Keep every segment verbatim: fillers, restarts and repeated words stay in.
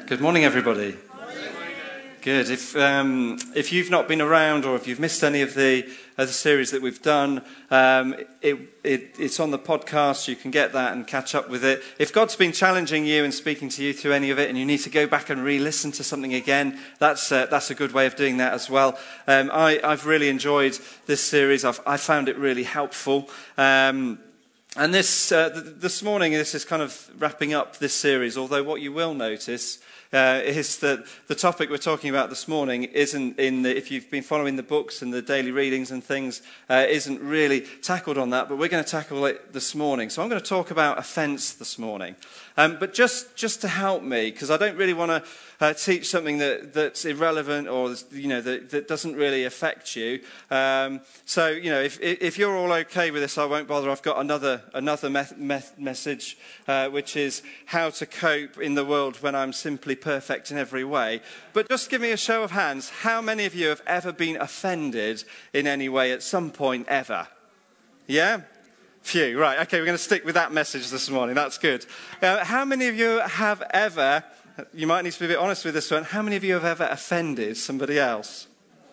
Good morning, everybody. Good. If um, if you've not been around or if you've missed any of the other series that we've done, um, it, it, it's on the podcast. You can get that and catch up with it. If God's been challenging you and speaking to you through any of it, and you need to go back and re-listen to something again, that's uh, that's a good way of doing that as well. Um, I, I've really enjoyed this series. I've I found it really helpful. Um, and this uh, th- this morning, this is kind of wrapping up this series. Although what you will notice. Uh, is that the topic we're talking about this morning isn't in the, if you've been following the books and the daily readings and things, uh, isn't really tackled on that, but we're going to tackle it this morning. So I'm going to talk about offence this morning. Um, but just, just to help me, because I don't really want to uh, teach something that, that's irrelevant or you know that, that doesn't really affect you. Um, so you know, if, if you're all okay with this, I won't bother. I've got another another me- me- message, uh, which is how to cope in the world when I'm simply perfect in every way. But just give me a show of hands. How many of you have ever been offended in any way at some point ever? Yeah? Phew, right. Okay, we're going to stick with that message this morning. That's good. Uh, how many of you have ever, you might need to be a bit honest with this one, how many of you have ever offended somebody else?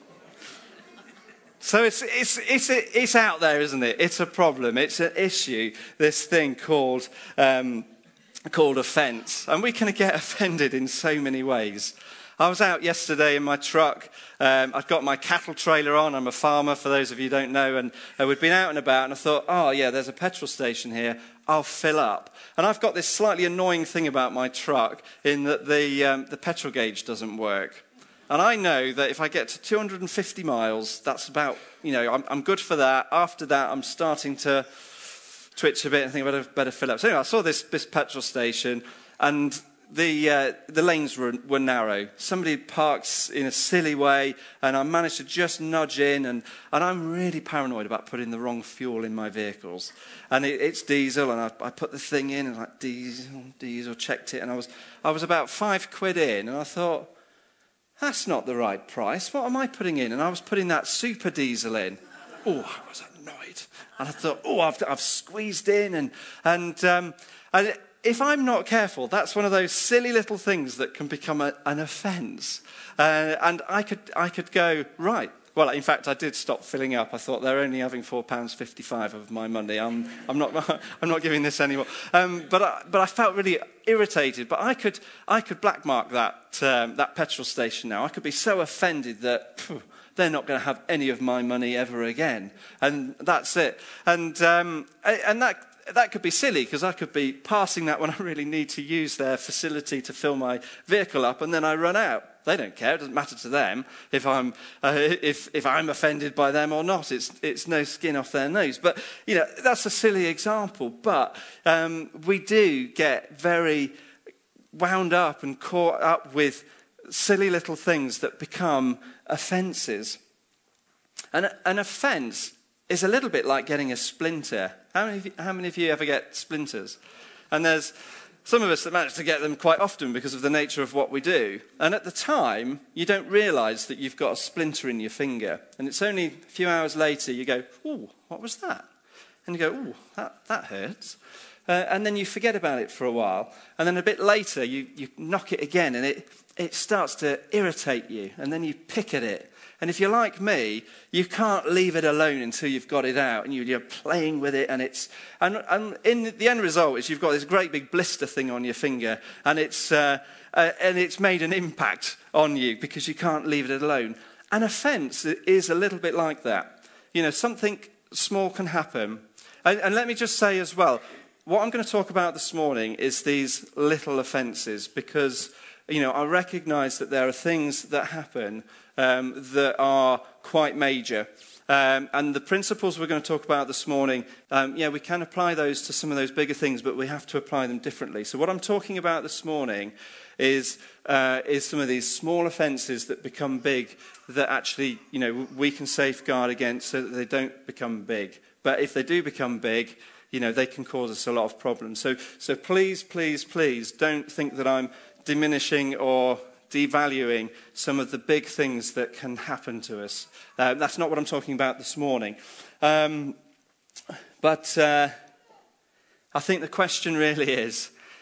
So it's it's it's it's out there, isn't it? It's a problem. It's an issue, this thing called... Um, called offence, and we can get offended in so many ways. I was out yesterday in my truck. Um, I'd got my cattle trailer on. I'm a farmer, for those of you who don't know, and uh, we'd been out and about, and I thought, oh yeah, there's a petrol station here. I'll fill up. And I've got this slightly annoying thing about my truck in that the um, the petrol gauge doesn't work. And I know that if I get to two hundred fifty miles, that's about, you know, I'm, I'm good for that. After that, I'm starting to twitch a bit and think I better, better fill up. So anyway, I saw this, this petrol station, and the uh, the lanes were, were narrow. Somebody parks in a silly way, and I managed to just nudge in, and, and I'm really paranoid about putting the wrong fuel in my vehicles. And it, it's diesel, and I, I put the thing in, and like diesel, diesel, checked it, and I was I was about five quid in, and I thought, that's not the right price. What am I putting in? And I was putting that super diesel in. Oh, I was annoyed. And I thought, oh, I've, I've squeezed in. And, and, um, and if I'm not careful, that's one of those silly little things that can become a, an offence. Uh, and I could I could go, right. Well, in fact, I did stop filling up. I thought they're only having four pounds fifty-five of my money. I'm I'm not I'm not giving this anymore. Um, but I, but I felt really irritated. But I could I could blackmark that um, that petrol station now. I could be so offended that phew, they're not going to have any of my money ever again, and that's it. And um, and that. That could be silly, because I could be passing that when I really need to use their facility to fill my vehicle up, and then I run out. They don't care. It doesn't matter to them if I'm uh, if if I'm offended by them or not. It's it's no skin off their nose. But you know, that's a silly example. But um, we do get very wound up and caught up with silly little things that become offences. And an offence is a little bit like getting a splinter. How many of you, how many of you ever get splinters? And there's some of us that manage to get them quite often because of the nature of what we do. And at the time, you don't realise that you've got a splinter in your finger. And it's only a few hours later you go, ooh, what was that? And you go, ooh, that, that hurts. Uh, and then you forget about it for a while. And then a bit later, you, you knock it again, and it, it starts to irritate you. And then you pick at it. And if you're like me, you can't leave it alone until you've got it out, and you're playing with it, and it's and, and in the end result is you've got this great big blister thing on your finger, and it's uh, uh, and it's made an impact on you because you can't leave it alone. An offence is a little bit like that. You know, something small can happen, and, and let me just say as well, what I'm going to talk about this morning is these little offences, because you know I recognise that there are things that happen Um, that are quite major. Um, and the principles we're going to talk about this morning, um, yeah, we can apply those to some of those bigger things, but we have to apply them differently. So what I'm talking about this morning is uh, is some of these small offences that become big, that actually, you know, we can safeguard against so that they don't become big. But if they do become big, you know, they can cause us a lot of problems. So, so please, please, please don't think that I'm diminishing or devaluing some of the big things that can happen to us. Uh, that's not what I'm talking about this morning. Um, but uh, I think the question really is,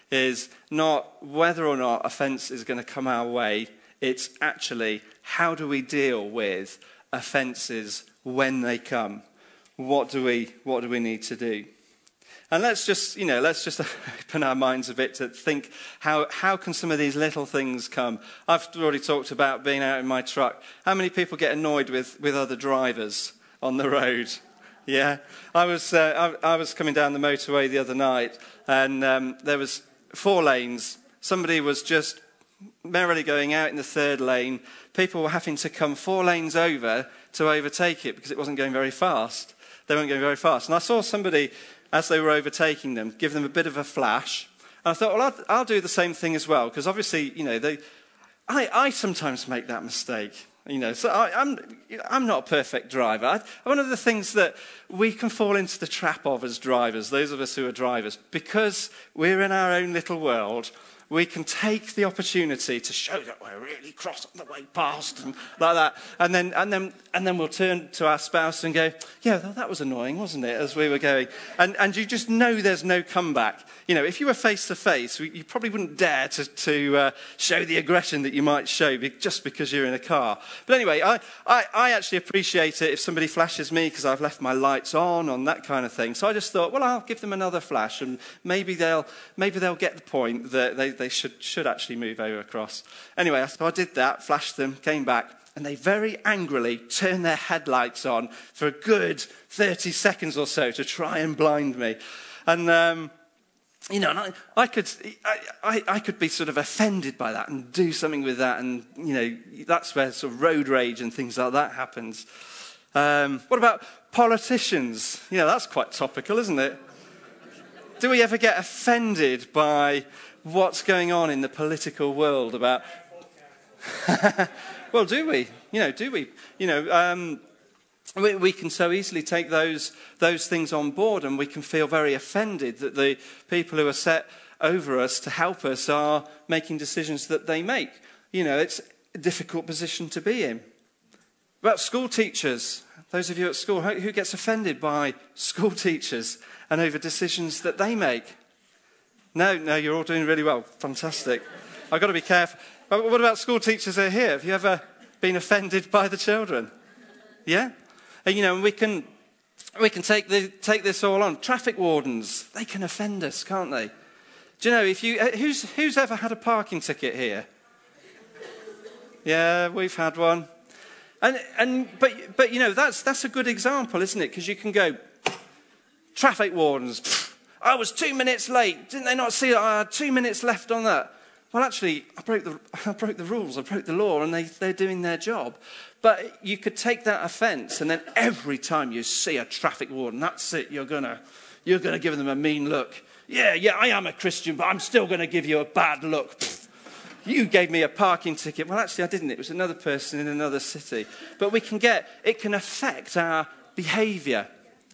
is not whether or not offence is going to come our way. It's actually how do we deal with offences when they come? What do we what do we need to do? And let's just, you know, let's just open our minds a bit to think how how can some of these little things come? I've already talked about being out in my truck. How many people get annoyed with, with other drivers on the road? Yeah, I was uh, I, I was coming down the motorway the other night, and um, there was four lanes. Somebody was just merrily going out in the third lane. People were having to come four lanes over to overtake it because it wasn't going very fast. They weren't going very fast. And I saw somebody, as they were overtaking them, give them a bit of a flash. And I thought, well, I'll, I'll do the same thing as well. Because obviously, you know, they, I, I sometimes make that mistake. You know, so I, I'm, I'm not a perfect driver. I, one of the things that we can fall into the trap of as drivers, those of us who are drivers, because we're in our own little world, we can take the opportunity to show that we're really cross on the way past and like that. And then, and then, and then we'll turn to our spouse and go, yeah, well, that was annoying, wasn't it, as we were going? And, and you just know there's no comeback. You know, if you were face to face, you probably wouldn't dare to, to uh, show the aggression that you might show just because you're in a car. But anyway, I, I, I actually appreciate it if somebody flashes me because I've left my lights on, on that kind of thing. So I just thought, well, I'll give them another flash and maybe they'll, maybe they'll get the point that they, they should, should actually move over across. Anyway, so I did that, flashed them, came back, and they very angrily turned their headlights on for a good thirty seconds or so to try and blind me. And, um, you know, and I, I, could, I, I, I could be sort of offended by that and do something with that. And, you know, that's where sort of road rage and things like that happens. Um, what about politicians? You know, that's quite topical, isn't it? Do we ever get offended by what's going on in the political world about... Well, do we? You know, do we? You know, um, we, we can so easily take those those things on board, and we can feel very offended that the people who are set over us to help us are making decisions that they make. You know, it's a difficult position to be in. About school teachers, those of you at school, who gets offended by school teachers and over decisions that they make? No, no, you're all doing really well. Fantastic. I've got to be careful. But what about school teachers that are here? Have you ever been offended by the children? Yeah? And, you know, we can we can take the take this all on. Traffic wardens, they can offend us, can't they? Do you know, if you who's who's ever had a parking ticket here? Yeah, we've had one. And and but but you know, that's that's a good example, isn't it? Because you can go, traffic wardens, pff, I was two minutes late. Didn't they not see that I had two minutes left on that? Well, actually, I broke the I broke the rules, I broke the law, and they, they're doing their job. But you could take that offence, and then every time you see a traffic warden, that's it, you're gonna you're gonna give them a mean look. Yeah, yeah, I am a Christian, but I'm still gonna give you a bad look. Pfft, you gave me a parking ticket. Well, actually, I didn't. It was another person in another city. But we can get, it can affect our behaviour.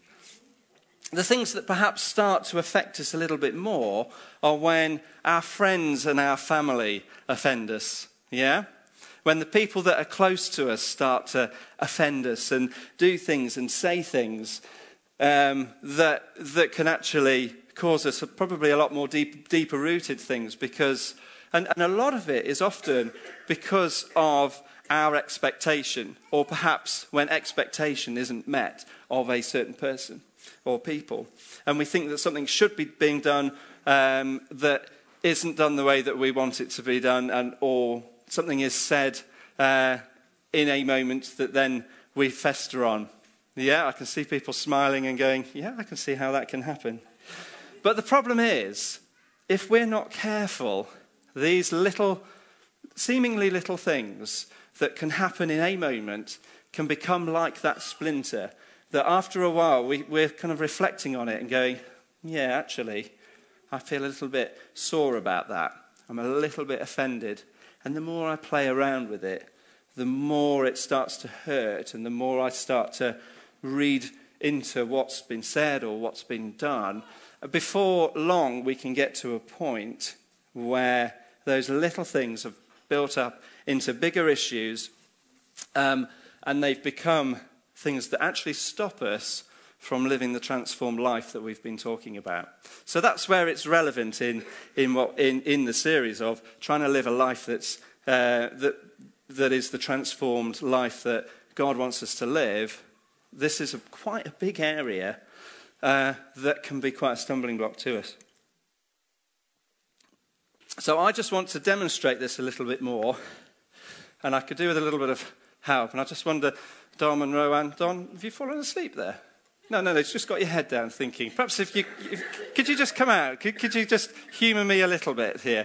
The things that perhaps start to affect us a little bit more are when our friends and our family offend us, yeah? When the people that are close to us start to offend us and do things and say things um, that that can actually cause us probably a lot more deep, deeper-rooted things because, and, and a lot of it is often because of our expectation, or perhaps when expectation isn't met of a certain person or people. And we think that something should be being done um, that isn't done the way that we want it to be done, and or something is said uh, in a moment that then we fester on. Yeah, I can see people smiling and going, yeah, I can see how that can happen. But the problem is, if we're not careful, these little, seemingly little things that can happen in a moment can become like that splinter that after a while we, we're kind of reflecting on it and going, yeah, actually, I feel a little bit sore about that. I'm a little bit offended. And the more I play around with it, the more it starts to hurt and the more I start to read into what's been said or what's been done. Before long, we can get to a point where those little things have built up into bigger issues um, and they've become things that actually stop us from living the transformed life that we've been talking about. So that's where it's relevant in in what in, in the series of trying to live a life that's uh, that that is the transformed life that God wants us to live. This is a, quite a big area uh, that can be quite a stumbling block to us. So I just want to demonstrate this a little bit more, and I could do with a little bit of help. And I just wonder, Dom and Rowan, Don, have you fallen asleep there? No, no, no, it's just got your head down thinking. Perhaps if you, if, could you just come out? Could, could you just humour me a little bit here?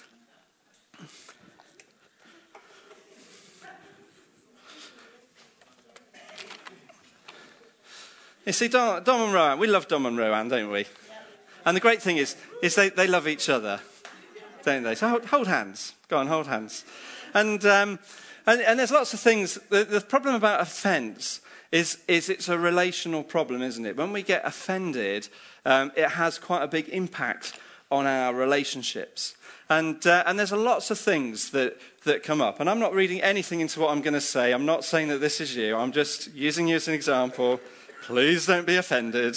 You see, Dom, Dom and Rowan, we love Dom and Rowan, don't we? And the great thing is, is they, they love each other, don't they? So hold, hold hands. Go on, hold hands. And, um, and, and there's lots of things. The, the problem about offence Is, is it's a relational problem, isn't it? When we get offended, um, it has quite a big impact on our relationships. And uh, and there's a lots of things that, that come up. And I'm not reading anything into what I'm going to say. I'm not saying that this is you. I'm just using you as an example. Please don't be offended.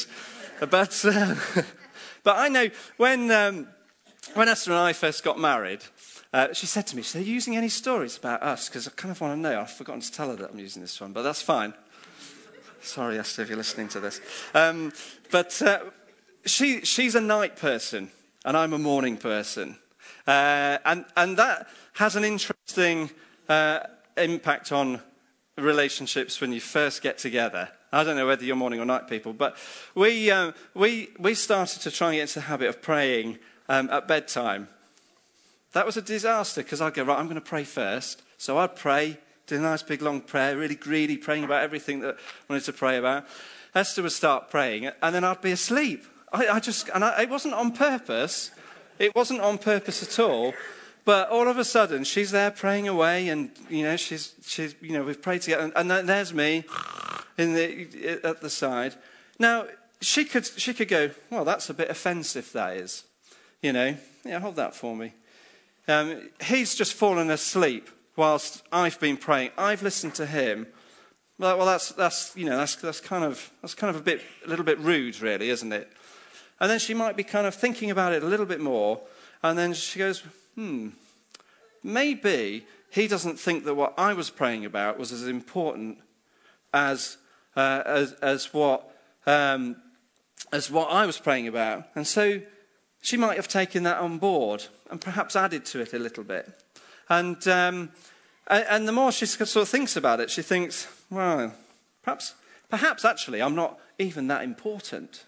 But uh, but I know when um, when Esther and I first got married, uh, she said to me, she said, "Are you using any stories about us? Because I kind of want to know." I've forgotten to tell her that I'm using this one, but that's fine. Sorry, Esther, if you're listening to this. Um, but uh, she she's a night person, and I'm a morning person. Uh, and, and that has an interesting uh, impact on relationships when you first get together. I don't know whether you're morning or night people, but we uh, we we started to try and get into the habit of praying um, at bedtime. That was a disaster, because I'd go, right, I'm going to pray first. So I'd pray, do a nice big long prayer, really greedy, praying about everything that I wanted to pray about. Esther would start praying, and then I'd be asleep. I, I just, and I, it wasn't on purpose. It wasn't on purpose at all. But all of a sudden, she's there praying away, and you know, she's, she's, you know, we've prayed together, and, and then there's me in the at the side. Now she could, she could go, well, that's a bit offensive. That is, you know, yeah, hold that for me. Um, he's just fallen asleep whilst I've been praying. I've listened to him. Well, well, that's that's you know that's that's kind of that's kind of a bit a little bit rude, really, isn't it? And then she might be kind of thinking about it a little bit more, and then she goes, hmm, maybe he doesn't think that what I was praying about was as important as uh, as as what um, as what I was praying about, and so she might have taken that on board and perhaps added to it a little bit. And um, and the more she sort of thinks about it, she thinks, well, perhaps perhaps actually I'm not even that important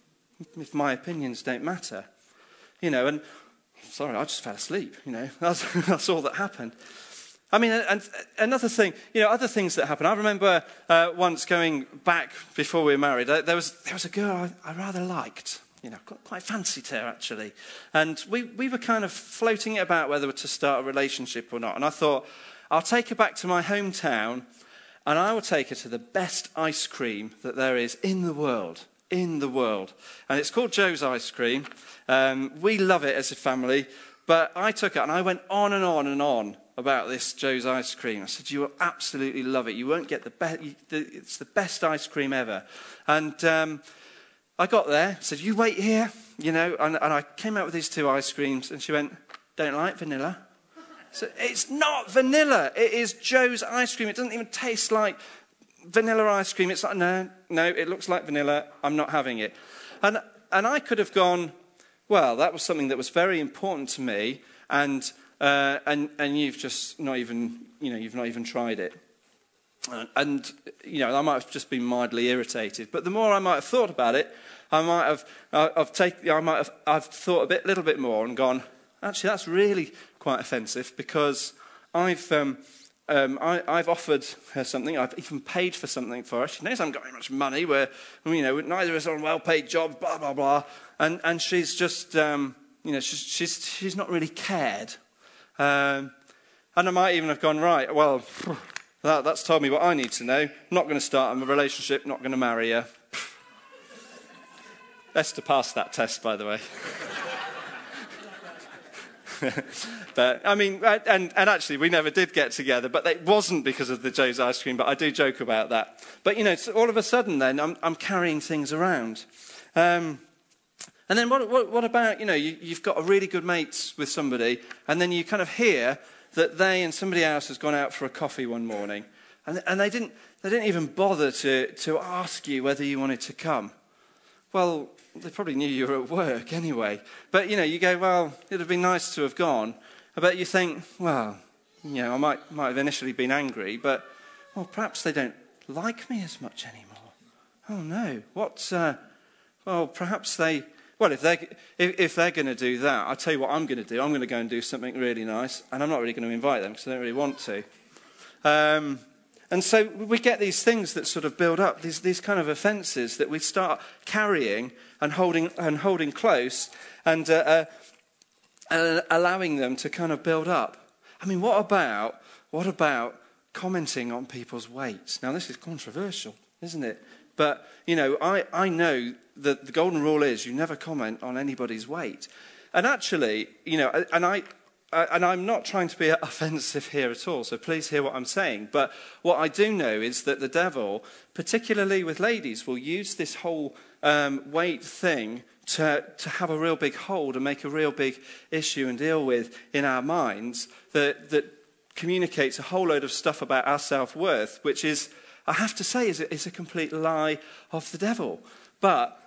if my opinions don't matter, you know. And sorry, I just fell asleep. You know, that's that's all that happened. I mean, and another thing, you know, other things that happened. I remember uh, once going back before we were married. There was there was a girl I, I rather liked. You know, quite fancied her, actually. And we, we were kind of floating it about whether to start a relationship or not. And I thought, I'll take her back to my hometown, and I will take her to the best ice cream that there is in the world. In the world. And it's called Joe's Ice Cream. Um, we love it as a family. But I took her, and I went on and on and on about this Joe's Ice Cream. I said, you will absolutely love it. You won't get the best. It's the best ice cream ever. And Um, I got there, said, you wait here, you know, and, and I came out with these two ice creams, and she went, don't like vanilla. So it's not vanilla, it is Joe's Ice Cream. It doesn't even taste like vanilla ice cream. It's like, no, no, it looks like vanilla, I'm not having it. And and I could have gone, well, that was something that was very important to me, and uh, and and you've just not even, you know, you've not even tried it. And, you know, I might have just been mildly irritated. But the more I might have thought about it, I might have, uh, I've taken, I might have, I've thought a bit, little bit more and gone, actually, that's really quite offensive, because I've, um, um, I, I've offered her something. I've even paid for something for her. She knows I haven't got very much money. We're, you know, neither of us are on well-paid jobs. Blah blah blah. And and she's just, um, you know, she's she's she's not really cared. Um, and I might even have gone, right, well. That, that's told me what I need to know. I'm not going to start a relationship, not going to marry her. Esther passed that test, by the way. But, I mean, and, and actually, we never did get together, but it wasn't because of the Joe's ice cream, but I do joke about that. But, you know, so all of a sudden then, I'm, I'm carrying things around. Um, and then what, what, what about, you know, you, you've got a really good mate with somebody, and then you kind of hear that they and somebody else has gone out for a coffee one morning, and, and they didn't they didn't even bother to, to ask you whether you wanted to come. Well, they probably knew you were at work anyway. But, you know, you go, well, it would have been nice to have gone. But you think, well, you know, I might might have initially been angry, but, well, perhaps they don't like me as much anymore. Oh, no. What, uh, well, perhaps they, well, if they're, if, if they're going to do that, I'll tell you what I'm going to do. I'm going to go and do something really nice, and I'm not really going to invite them because I don't really want to. Um, and so we get these things that sort of build up, these, these kind of offences that we start carrying and holding and holding close and uh, uh, uh, allowing them to kind of build up. I mean, what about what about commenting on people's weight? Now, this is controversial, isn't it? But, you know, I, I know that the golden rule is you never comment on anybody's weight. And actually, you know, and I... Uh, and I'm not trying to be offensive here at all, so please hear what I'm saying. But what I do know is that the devil, particularly with ladies, will use this whole um, weight thing to, to have a real big hold and make a real big issue and deal with in our minds that, that communicates a whole load of stuff about our self-worth, which is, I have to say, is a, is a complete lie of the devil. But,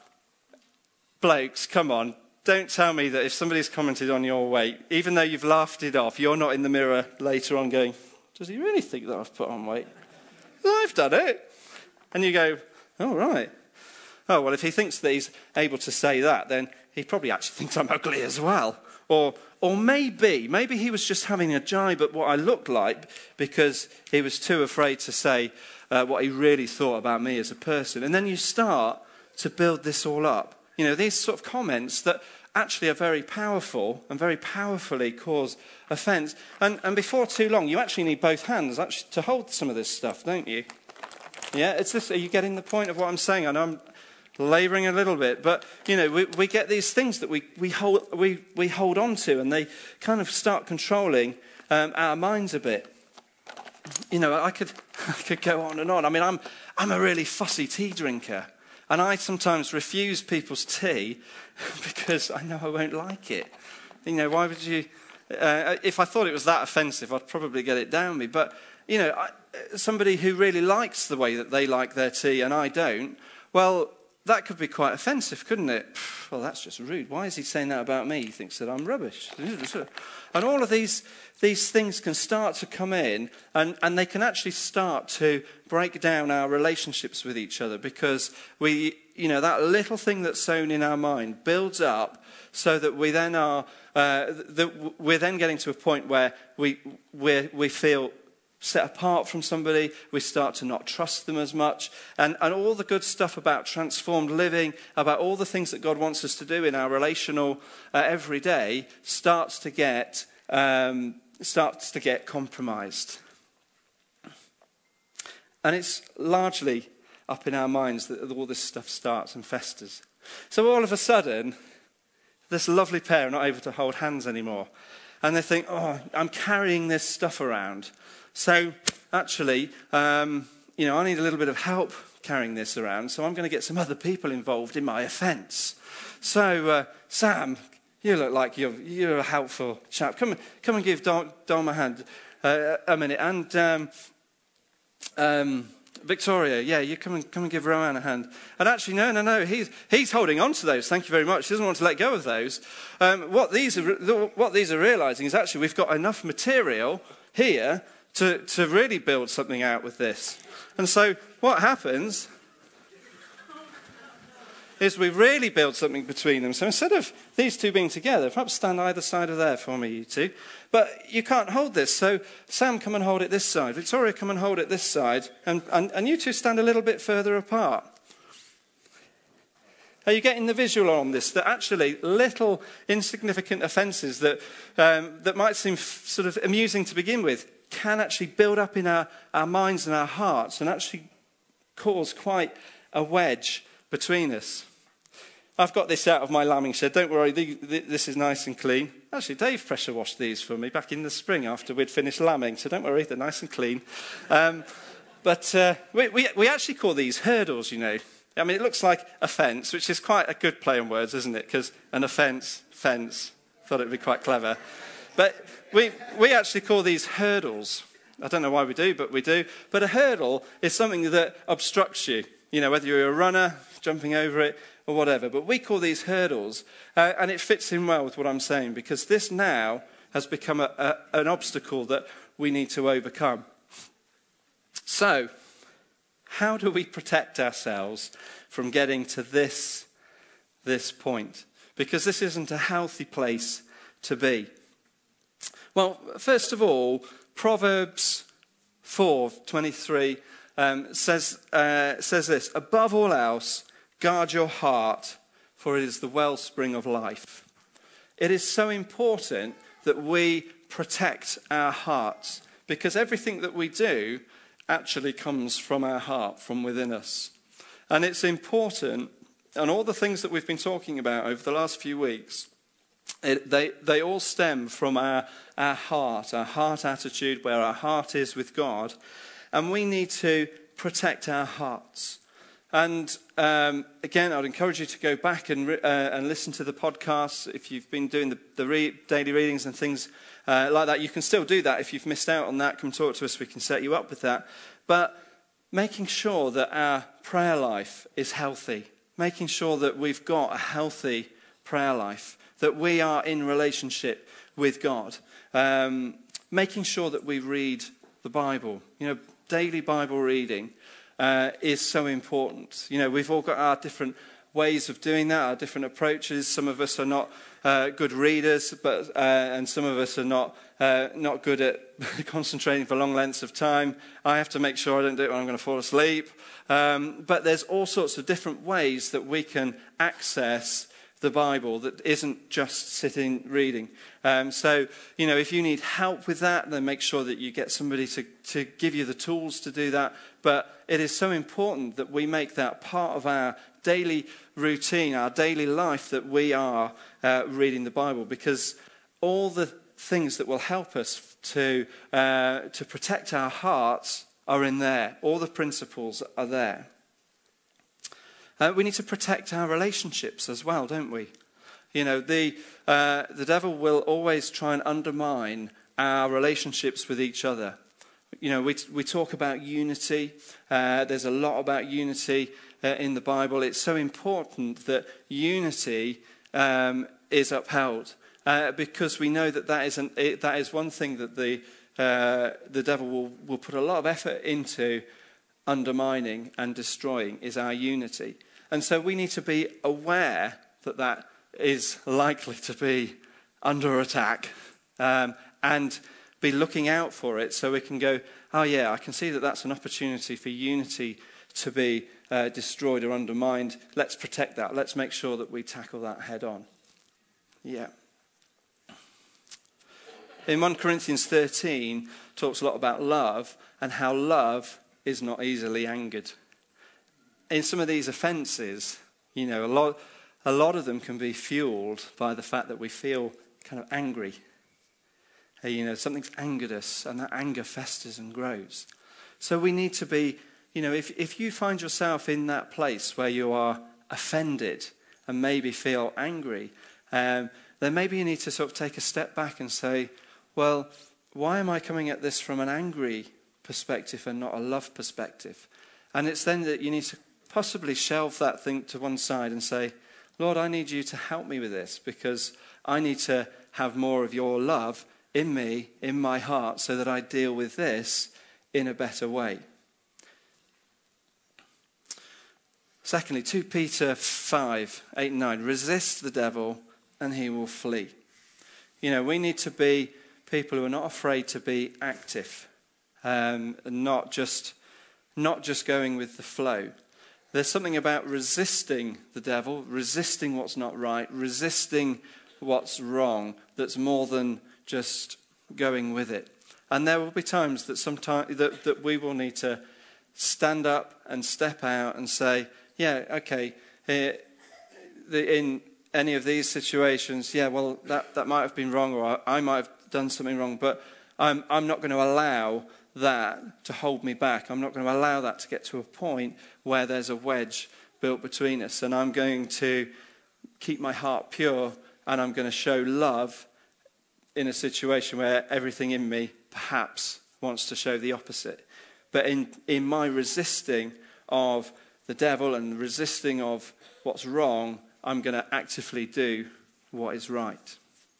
blokes, come on. Don't tell me that if somebody's commented on your weight, even though you've laughed it off, you're not in the mirror later on going, does he really think that I've put on weight? Well, I've done it. And you go, oh, right. Oh, well, if he thinks that he's able to say that, then he probably actually thinks I'm ugly as well. Or or maybe, maybe he was just having a jibe at what I looked like because he was too afraid to say uh, what he really thought about me as a person. And then you start to build this all up. You know, these sort of comments that actually are very powerful and very powerfully cause offence. And, and before too long, you actually need both hands actually to hold some of this stuff, don't you? Yeah, it's this. Are you getting the point of what I'm saying? I know I'm labouring a little bit, but, you know, we, we get these things that we, we, hold, we, we hold on to, and they kind of start controlling um, our minds a bit. You know, I could, I could go on and on. I mean, I'm, I'm a really fussy tea drinker. And I sometimes refuse people's tea because I know I won't like it. You know, why would you... Uh, if I thought it was that offensive, I'd probably get it down me. But, you know, I, somebody who really likes the way that they like their tea and I don't, well, that could be quite offensive, couldn't it? Well, that's just rude. Why is he saying that about me? He thinks that I'm rubbish. And all of these these things can start to come in, and, and they can actually start to break down our relationships with each other because we, you know, that little thing that's sown in our mind builds up so that we then are, uh, that we're then getting to a point where we we we feel set apart from somebody, we start to not trust them as much, and, and all the good stuff about transformed living, about all the things that God wants us to do in our relational uh, every day starts to get um, starts to get compromised. And it's largely up in our minds that all this stuff starts and festers. So all of a sudden, this lovely pair are not able to hold hands anymore. And they think, oh, I'm carrying this stuff around. So actually, um, you know, I need a little bit of help carrying this around, so I'm going to get some other people involved in my offence. So, uh, Sam, you look like you're, you're a helpful chap. Come, come and give Dom, Dom a hand uh, a minute. And um, um, Victoria, yeah, you come and come and give Rowan a hand. And actually, no, no, no, he's he's holding on to those. Thank you very much. He doesn't want to let go of those. Um, what these are what these are realising is actually we've got enough material here to to really build something out with this. And so what happens is we really build something between them. So instead of these two being together, perhaps stand either side of there for me, you two. But you can't hold this. So Sam, come and hold it this side. Victoria, come and hold it this side. And, and, and you two stand a little bit further apart. Are you getting the visual on this? That actually little insignificant offences that, um, that might seem f- sort of amusing to begin with can actually build up in our, our minds and our hearts and actually cause quite a wedge between us. I've got this out of my lambing shed. Don't worry, the, the, this is nice and clean. Actually, Dave pressure washed these for me back in the spring after we'd finished lambing. So don't worry, they're nice and clean. Um, but uh, we, we, we actually call these hurdles, you know. I mean, it looks like a fence, which is quite a good play on words, isn't it? Because an offence, fence, thought it would be quite clever. But we we actually call these hurdles. I don't know why we do, but we do. But a hurdle is something that obstructs you. You know, whether you're a runner, jumping over it, or whatever. But we call these hurdles, uh, and it fits in well with what I'm saying, because this now has become a, a, an obstacle that we need to overcome. So, how do we protect ourselves from getting to this, this point? Because this isn't a healthy place to be. Well, first of all, Proverbs four twenty-three um, says, uh, says this: above all else, guard your heart, for it is the wellspring of life. It is so important that we protect our hearts, because everything that we do actually comes from our heart, from within us. And it's important, and all the things that we've been talking about over the last few weeks, it, they, they all stem from our, our heart, our heart attitude, where our heart is with God. And we need to protect our hearts. And um, again, I'd encourage you to go back and, re- uh, and listen to the podcasts. If you've been doing the, the re- daily readings and things uh, like that, you can still do that. If you've missed out on that, come talk to us. We can set you up with that. But making sure that our prayer life is healthy, making sure that we've got a healthy prayer life, that we are in relationship with God, um, making sure that we read the Bible. You know, daily Bible reading Uh, is so important. You know, we've all got our different ways of doing that, our different approaches. Some of us are not uh, good readers, but uh, and some of us are not uh, not good at concentrating for long lengths of time. I have to make sure I don't do it when I'm going to fall asleep. Um, but there's all sorts of different ways that we can access the Bible that isn't just sitting reading. Um, so, you know, if you need help with that, then make sure that you get somebody to, to give you the tools to do that. But it is so important that we make that part of our daily routine, our daily life, that we are uh, reading the Bible, because all the things that will help us to uh, to protect our hearts are in there. All the principles are there. Uh, we need to protect our relationships as well, don't we? You know, the uh, the devil will always try and undermine our relationships with each other. You know, we we talk about unity. Uh, there's a lot about unity uh, in the Bible. It's so important that unity um, is upheld, uh, because we know that that is an, it, that is one thing that the uh, the devil will will put a lot of effort into undermining and destroying, is our unity. And so we need to be aware that that is likely to be under attack, um, and be looking out for it, so we can go, oh yeah, I can see that that's an opportunity for unity to be uh, destroyed or undermined. Let's protect that. Let's make sure that we tackle that head on. Yeah. In First Corinthians thirteen, talks a lot about love and how love is not easily angered. In some of these offences, you know, a lot, a lot of them can be fueled by the fact that we feel kind of angry. You know, something's angered us, and that anger festers and grows. So we need to be, you know, if, if you find yourself in that place where you are offended and maybe feel angry, um, then maybe you need to sort of take a step back and say, well, why am I coming at this from an angry perspective and not a love perspective? And it's then that you need to possibly shelve that thing to one side and say, Lord, I need you to help me with this, because I need to have more of your love in me, in my heart, so that I deal with this in a better way. Secondly, Second Peter five, eight and nine, resist the devil and he will flee. You know, we need to be people who are not afraid to be active, um, and not just, not just going with the flow. There's something about resisting the devil, resisting what's not right, resisting what's wrong, that's more than just going with it. And there will be times that sometimes that, that we will need to stand up and step out and say, yeah, okay, uh, the, in any of these situations, yeah, well, that, that might have been wrong, or I, I might have done something wrong, but I'm, I'm not going to allow that to hold me back. I'm not going to allow that to get to a point where there's a wedge built between us. And I'm going to keep my heart pure, and I'm going to show love in a situation where everything in me perhaps wants to show the opposite. But in, in my resisting of the devil and resisting of what's wrong, I'm going to actively do what is right.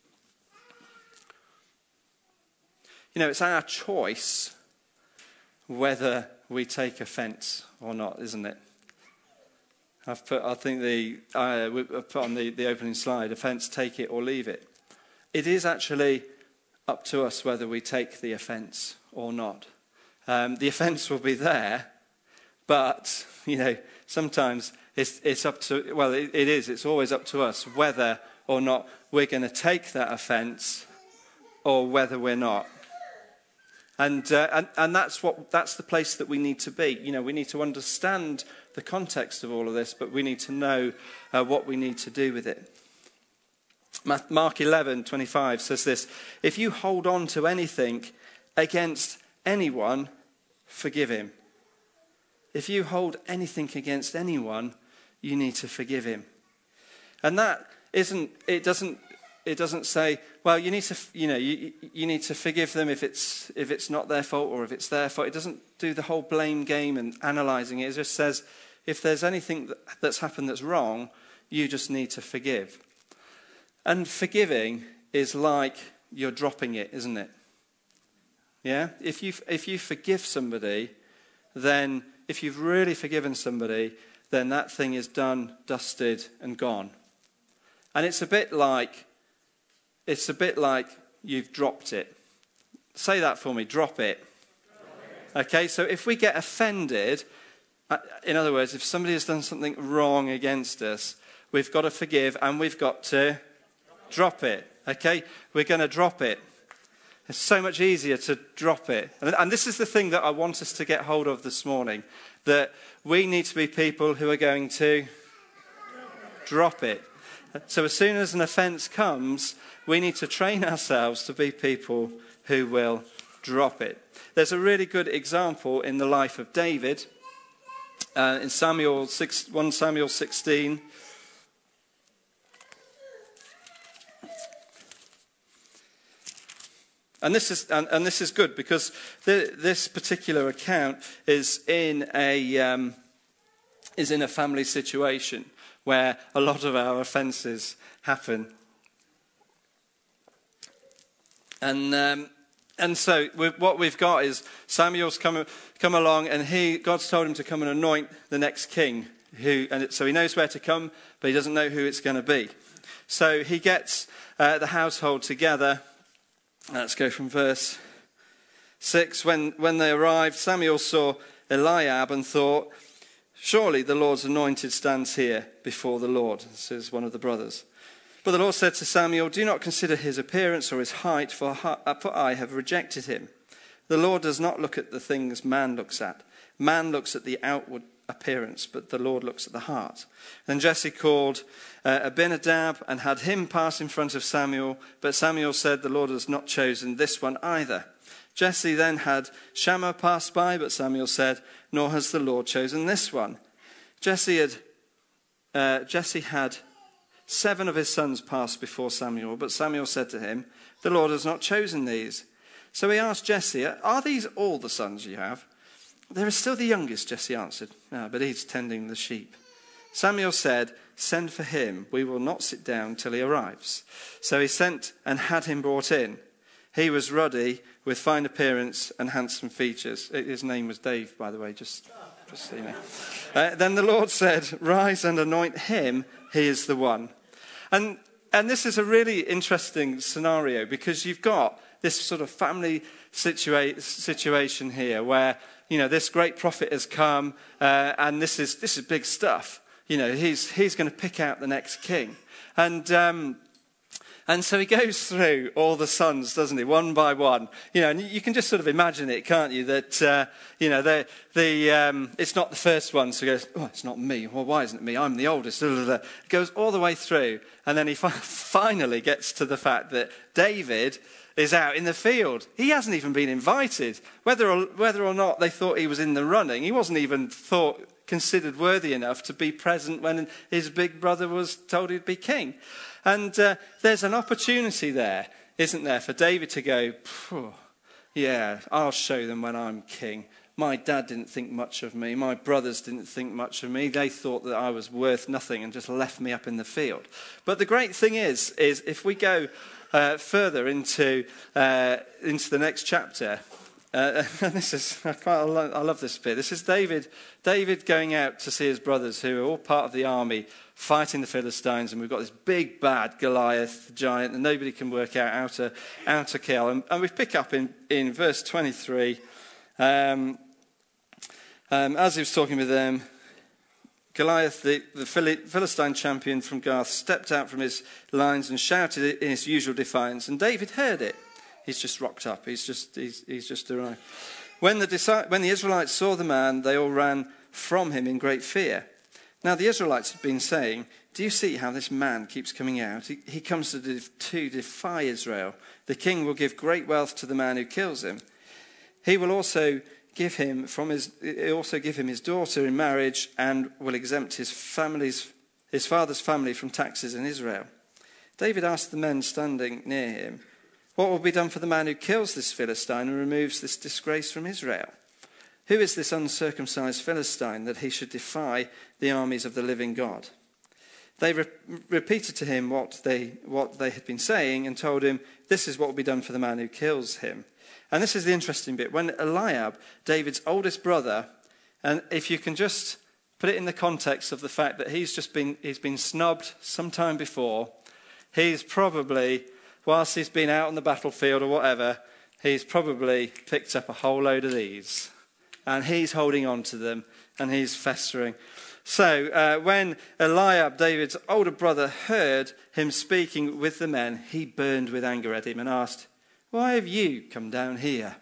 You know, it's our choice whether we take offence or not, isn't it? I've put, I think the, uh, I've put on the, the opening slide, offence, take it or leave it. It is actually up to us whether we take the offence or not. Um, the offence will be there, but, you know, sometimes it's, it's up to, well, it, it is, it's always up to us whether or not we're going to take that offence or whether we're not. And, uh, and and that's what that's the place that we need to be. You know, we need to understand the context of all of this, but we need to know uh, what we need to do with it. Mark eleven twenty-five says this: if you hold on to anything against anyone, forgive him. If you hold anything against anyone, you need to forgive him. And that isn't, it doesn't, it doesn't say, well, you need to, you know, you, you need to forgive them if it's, if it's not their fault or if it's their fault. It doesn't do the whole blame game and analysing it. It just says, if there's anything that, that's happened that's wrong, you just need to forgive. And forgiving is like you're dropping it, isn't it? Yeah? If you, if you forgive somebody, then if you've really forgiven somebody, then that thing is done, dusted, and gone. And it's a bit like, it's a bit like you've dropped it. Say that for me, drop it. Okay, so if we get offended, in other words, if somebody has done something wrong against us, we've got to forgive and we've got to drop it. Okay, we're going to drop it. It's so much easier to drop it. And, and this is the thing that I want us to get hold of this morning, that we need to be people who are going to drop it. So as soon as an offence comes, we need to train ourselves to be people who will drop it. There's a really good example in the life of David. Uh, in Samuel six, First Samuel sixteen. And this is and, and this is good because the, this particular account is in a um, is in a family situation where a lot of our offences happen. And um, and so we've, what we've got is Samuel's come come along, and he God's told him to come and anoint the next king. Who and it, so he knows where to come, but he doesn't know who it's going to be. So he gets uh, the household together. Let's go from verse six. When when they arrived, Samuel saw Eliab and thought, "Surely the Lord's anointed stands here before the Lord," says one of the brothers. But the Lord said to Samuel, "Do not consider his appearance or his height, for I have rejected him. The Lord does not look at the things man looks at. Man looks at the outward appearance, but the Lord looks at the heart." Then Jesse called uh, Abinadab and had him pass in front of Samuel. But Samuel said, "The Lord has not chosen this one either." Jesse then had Shammah pass by, but Samuel said, "Nor has the Lord chosen this one." Jesse had uh, Jesse had seven of his sons pass before Samuel, but Samuel said to him, "The Lord has not chosen these." So he asked Jesse, "Are these all the sons you have?" "There is still the youngest," Jesse answered, "Ah, but he's tending the sheep." Samuel said, "Send for him. We will not sit down till he arrives." So he sent and had him brought in. He was ruddy, with fine appearance and handsome features. His name was Dave, by the way, just, just so you know. Uh, then the Lord said, "Rise and anoint him. He is the one." And and this is a really interesting scenario because you've got this sort of family situa- situation here where, you know, this great prophet has come uh, and this is this is big stuff. You know, he's he's going to pick out the next king. And um, And so he goes through all the sons, doesn't he, one by one. You know, and you can just sort of imagine it, can't you? That, uh, you know, the, the, um, it's not the first one. So he goes, oh, it's not me. Well, why isn't it me? I'm the oldest. It goes all the way through. And then he fi- finally gets to the fact that David is out in the field. He hasn't even been invited. Whether or, whether or not they thought he was in the running, he wasn't even thought considered worthy enough to be present when his big brother was told he'd be king. And uh, there's an opportunity there, isn't there, for David to go, yeah, I'll show them when I'm king. My dad didn't think much of me. My brothers didn't think much of me. They thought that I was worth nothing and just left me up in the field. But the great thing is, is if we go uh, further into uh, into the next chapter, uh, and this is I quite I love, I love this bit. This is David, David going out to see his brothers who are all part of the army, fighting the Philistines, and we've got this big bad Goliath, the giant, and nobody can work out how to, how to kill. And, and we pick up in, in verse twenty-three, um, um, as he was talking with them, Goliath, the, the Philistine champion from Gath, stepped out from his lines and shouted in his usual defiance, and David heard it. He's just rocked up. He's just, he's, he's just arrived. When the, when the Israelites saw the man, they all ran from him in great fear. Now the Israelites had been saying, do you see how this man keeps coming out? He, he comes to, def, to defy Israel. The king will give great wealth to the man who kills him. He will also give him from his also give him his daughter in marriage, and will exempt his family's his father's family from taxes in Israel. David asked the men standing near him, what will be done for the man who kills this Philistine and removes this disgrace from Israel? Who is this uncircumcised Philistine that he should defy the armies of the living God? They re- repeated to him what they what they had been saying and told him, this is what will be done for the man who kills him. And this is the interesting bit. When Eliab, David's oldest brother, and if you can just put it in the context of the fact that he's just been he's been snubbed sometime before, he's probably, whilst he's been out on the battlefield or whatever, he's probably picked up a whole load of these. And he's holding on to them, and he's festering. So uh, when Eliab, David's older brother, heard him speaking with the men, he burned with anger at him and asked, why have you come down here?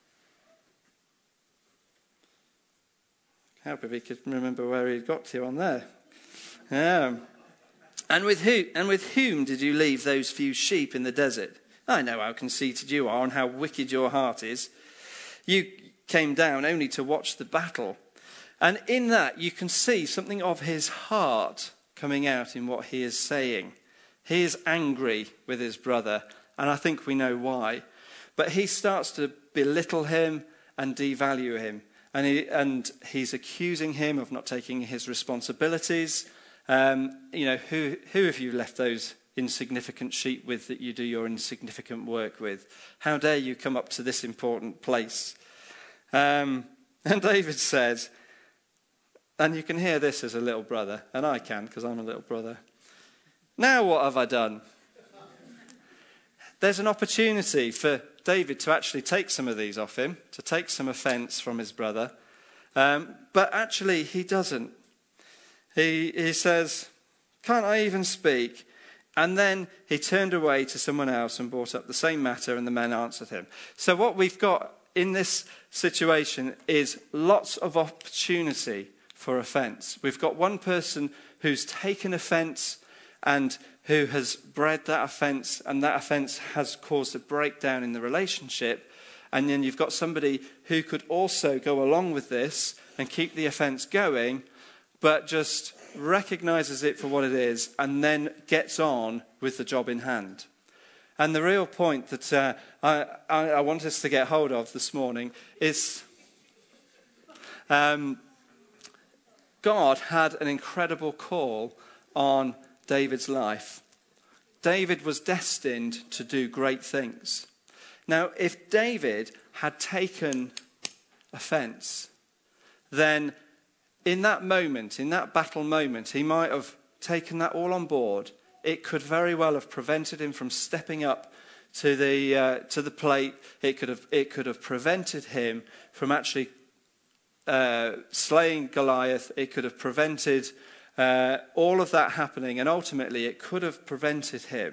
Help if he could remember where he got to on there. Um, and with who? And with whom did you leave those few sheep in the desert? I know how conceited you are and how wicked your heart is. You came down only to watch the battle. And in that you can see something of his heart coming out in what he is saying. He is angry with his brother, and I think we know why. But he starts to belittle him and devalue him. And, he, and he's accusing him of not taking his responsibilities. Um, you know, who, who have you left those insignificant sheep with that you do your insignificant work with? How dare you come up to this important place? Um, and David says, and you can hear this as a little brother, and I can because I'm a little brother. Now what have I done? There's an opportunity for David to actually take some of these off him, to take some offence from his brother. Um, but actually he doesn't. He, he says, can't I even speak? And then he turned away to someone else and brought up the same matter, and the men answered him. So what we've got in this situation is lots of opportunity for offence. We've got one person who's taken offence and who has bred that offence, and that offence has caused a breakdown in the relationship. And then you've got somebody who could also go along with this and keep the offence going, but just recognises it for what it is and then gets on with the job in hand. And the real point that uh, I, I, I want us to get hold of this morning is um, God had an incredible call on David's life. David was destined to do great things. Now, if David had taken offence, then in that moment, in that battle moment, he might have taken that all on board. It could very well have prevented him from stepping up to the uh, to the plate. It could have it could have prevented him from actually uh, slaying Goliath. It could have prevented uh, all of that happening, and ultimately, it could have prevented him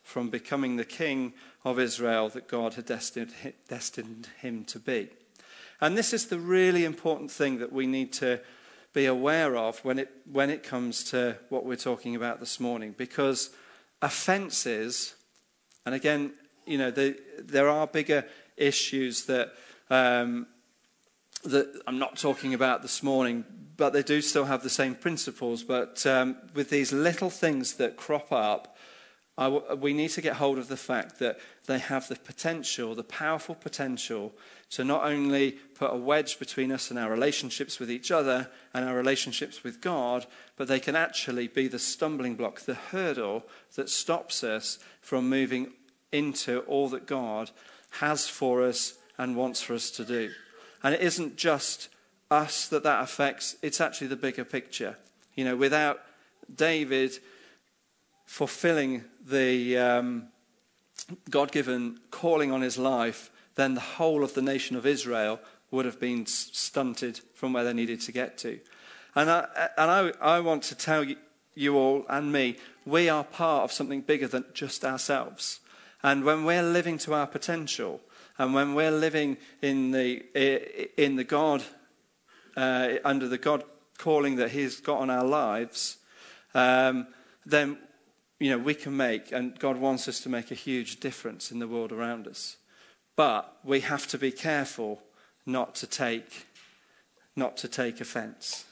from becoming the king of Israel that God had destined, destined him to be. And this is the really important thing that we need to be aware of when it, when it comes to what we're talking about this morning. Because offences, and again, you know, the, there are bigger issues that, um, that I'm not talking about this morning, but they do still have the same principles. But um, with these little things that crop up, I w- we need to get hold of the fact that they have the potential, the powerful potential, to not only put a wedge between us and our relationships with each other and our relationships with God, but they can actually be the stumbling block, the hurdle that stops us from moving into all that God has for us and wants for us to do. And it isn't just us that that affects, it's actually the bigger picture. You know, without David fulfilling the um, God-given calling on his life, then the whole of the nation of Israel would have been stunted from where they needed to get to. And I, and I, I want to tell you, you all and me, we are part of something bigger than just ourselves. And when we're living to our potential, and when we're living in the in the God uh, under the God calling that He's got on our lives, um, then you know we can make, and God wants us to make a huge difference in the world around us. But we have to be careful not to take not to take offence.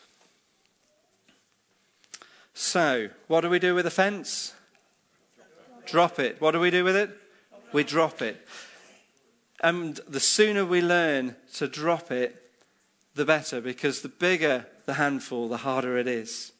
So, what do we do with offence? Drop it. What do we do with it? We drop it. And the sooner we learn to drop it, the better, because the bigger the handful, the harder it is.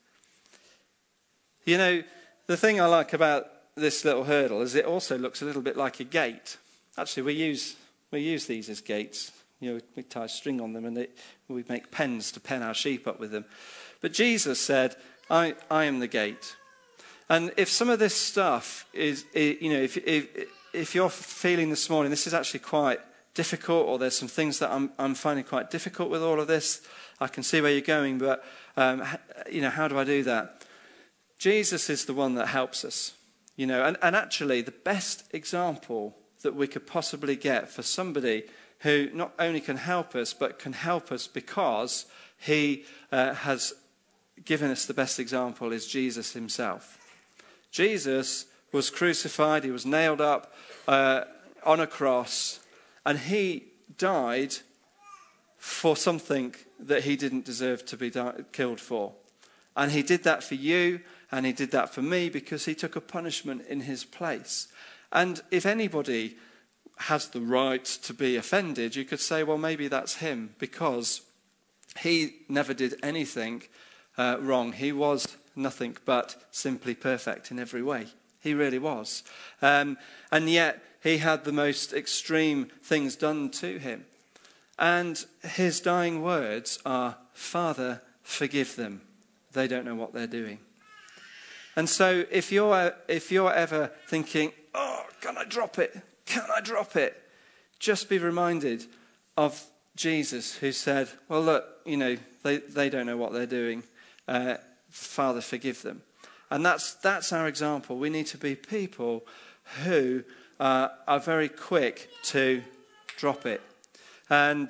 You know, the thing I like about this little hurdle is it also looks a little bit like a gate. Actually, we use we use these as gates. You know, we tie string on them and it, we make pens to pen our sheep up with them. But Jesus said, I, I am the gate. And if some of this stuff is, you know, if, if if you're feeling this morning, this is actually quite difficult, or there's some things that I'm I'm finding quite difficult with all of this, I can see where you're going, but, um, you know, how do I do that? Jesus is the one that helps us, you know, and, and actually the best example that we could possibly get for somebody who not only can help us, but can help us because he uh, has given us the best example is Jesus himself. Jesus was crucified, he was nailed up uh, on a cross, and he died for something that he didn't deserve to be di- killed for. And he did that for you, and he did that for me, because he took a punishment in his place. And if anybody has the right to be offended, you could say, well, maybe that's him, because he never did anything uh, wrong. He was nothing but simply perfect in every way. He really was. Um, and yet he had the most extreme things done to him. And his dying words are, Father, forgive them. They don't know what they're doing. And so if you're if you're ever thinking, oh, can I drop it? Can I drop it? Just be reminded of Jesus, who said, well, look, you know, they, they don't know what they're doing. Uh, Father, forgive them. And that's that's our example. We need to be people who uh, are very quick to drop it. And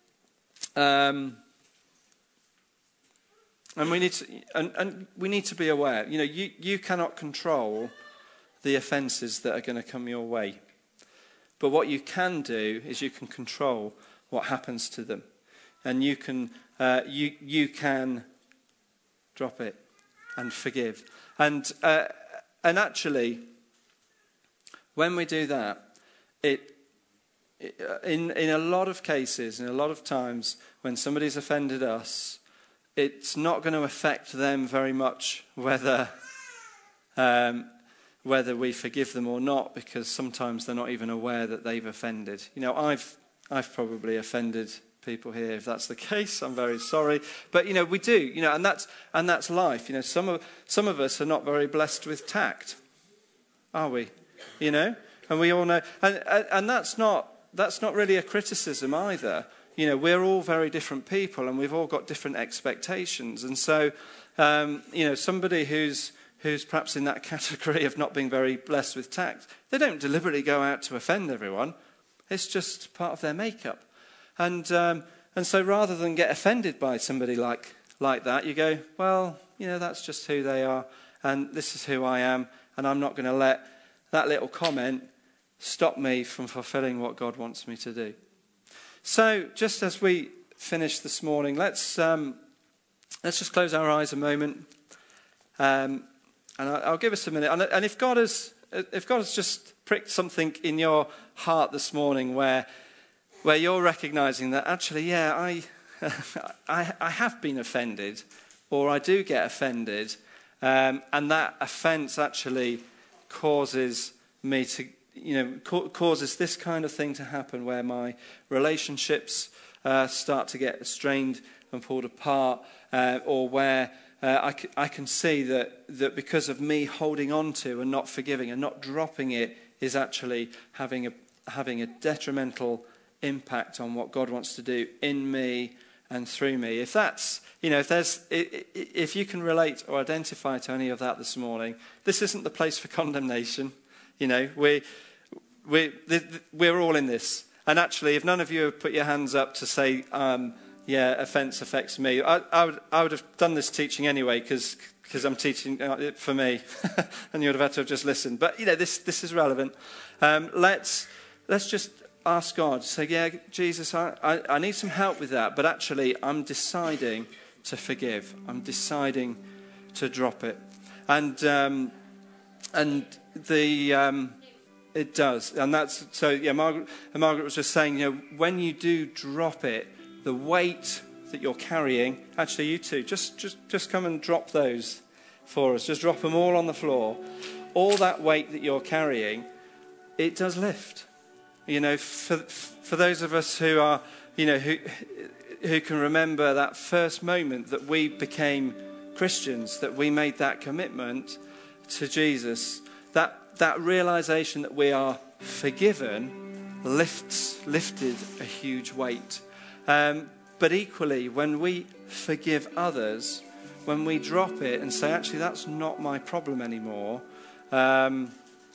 um, and we need to and, and we need to be aware. You know, you, you cannot control the offences that are going to come your way. But what you can do is you can control what happens to them. And you can uh, you you can drop it and forgive. And uh, and actually, when we do that, it, it in in a lot of cases, in a lot of times, when somebody's offended us, it's not going to affect them very much whether um, whether we forgive them or not, because sometimes they're not even aware that they've offended. You know, I've I've probably offended people here. If that's the case, I'm very sorry. But you know, we do. You know, and that's and that's life. You know, some of some of us are not very blessed with tact, are we? You know, and we all know. And and, and that's not that's not really a criticism either. You know, we're all very different people, and we've all got different expectations. And so, um, you know, somebody who's who's perhaps in that category of not being very blessed with tact, they don't deliberately go out to offend everyone. It's just part of their makeup. And um, and so rather than get offended by somebody like like that, you go, well, you know, that's just who they are, and this is who I am, and I'm not going to let that little comment stop me from fulfilling what God wants me to do. So just as we finish this morning, let's um, let's just close our eyes a moment, um, and I'll give us a minute. And, and if God has if God has just pricked something in your heart this morning, where where you're recognizing that actually, yeah, I I, I have been offended, or I do get offended, um, and that offence actually causes me to, you know, ca- causes this kind of thing to happen, where my relationships uh, start to get strained and pulled apart, uh, or where uh, I, c- I can see that, that because of me holding on to and not forgiving and not dropping it is actually having a having a detrimental impact on what God wants to do in me and through me. If that's, you know, if there's, if you can relate or identify to any of that this morning, this isn't the place for condemnation. You know, we we we're all in this. And actually, if none of you have put your hands up to say, um, yeah, offence affects me, I, I would I would have done this teaching anyway, because because I'm teaching it for me, and you would have had to have just listened. But you know, this this is relevant. Um, let's let's just ask God, say, yeah, Jesus, I, I, I need some help with that, but actually I'm deciding to forgive. I'm deciding to drop it. And um, and the um, it does. And that's, so yeah, Margaret, and Margaret was just saying, you know, when you do drop it, the weight that you're carrying, actually you too, just, just, just come and drop those for us. Just drop them all on the floor. All that weight that you're carrying, it does lift. You know, for for those of us who are, you know, who who can remember that first moment that we became Christians, that we made that commitment to Jesus, that that realization that we are forgiven lifts lifted a huge weight. Um, but equally, when we forgive others, when we drop it and say, actually, that's not my problem anymore, um,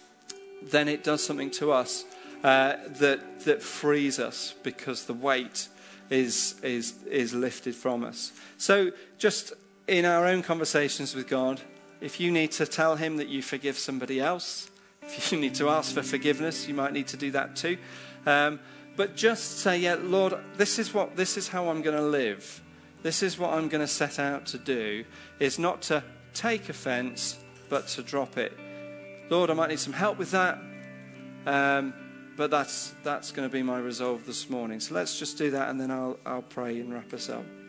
then it does something to us. Uh, that that frees us, because the weight is is is lifted from us. So just in our own conversations with God, if you need to tell him that you forgive somebody else, if you need to ask for forgiveness, you might need to do that too. Um, but just say, yeah, Lord, this is what this is how I'm going to live. This is what I'm going to set out to do, is not to take offence, but to drop it. Lord, I might need some help with that. Um, But that's that's going to be my resolve this morning. So let's just do that, and then I'll I'll pray and wrap us up.